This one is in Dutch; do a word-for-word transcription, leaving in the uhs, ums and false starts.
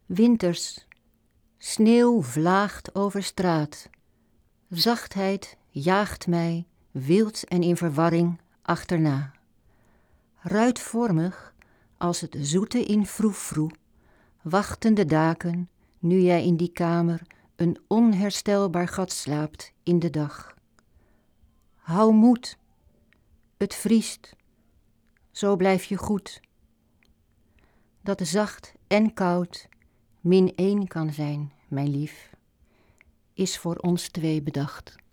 Winters, sneeuw vlaagt over straat. Zachtheid jaagt mij, wild en in verwarring, achterna. Ruitvormig, als het zoete in froe-froe, wachten de daken, nu jij in die kamer een onherstelbaar gat slaapt in de dag. Hou moed, het vriest, zo blijf je goed. Dat zacht en koud min één kan zijn, mijn lief, is voor ons twee bedacht.